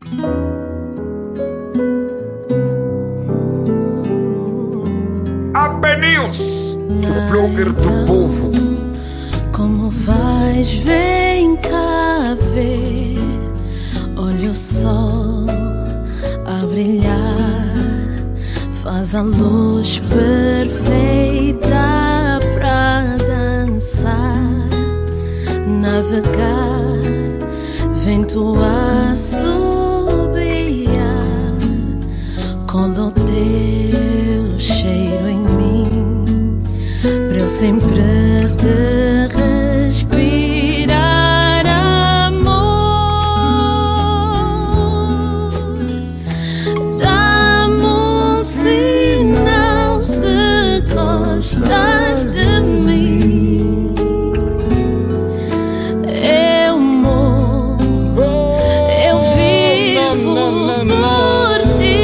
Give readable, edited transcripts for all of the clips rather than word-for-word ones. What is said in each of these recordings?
News, o blogger do povo. Como vais, vem cá ver. Olha o sol a brilhar, faz a luz perfeita para dançar, navegar, vento a assobiar, cola o teu cheiro em mim, para eu sempre te respirar, amor. Dá-me um sinal se gostas de mim. Eu morro, eu vivo por ti.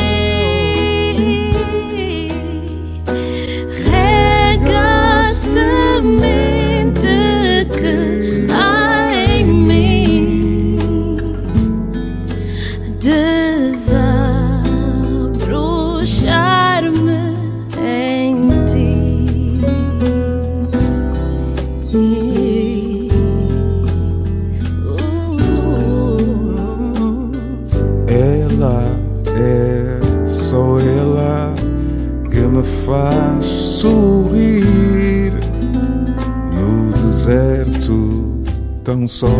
Rega a semente que há em mim, desabrochar-me em ti. Ela é só ela que me faz sorrir no deserto tão só.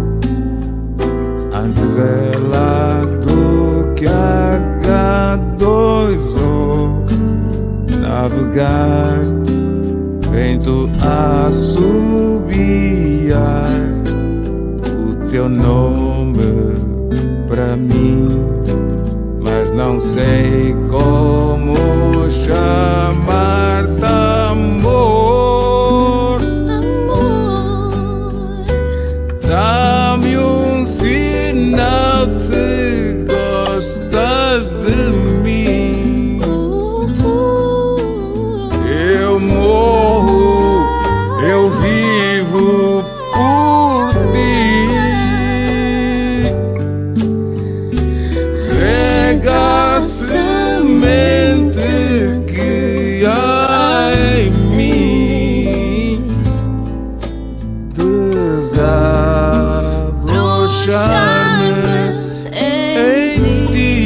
Antes ela do que H2O navegar, vento a assobiar o teu nome pra mim, mas não sei como chamar-te, amor. Dá-me um sinal se gostas de mim. Eu morro, eu vivo por ti. Rega a semente que há em mim, desabrochar-me em ti.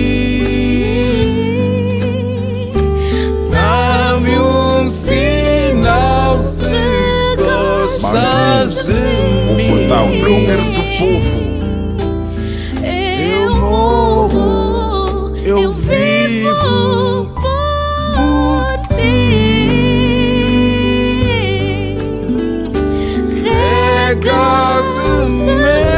Dá-me um sinal se gostas de mim. O portal blogger do povo. Eu morro, eu vivo por ti. Rega a semente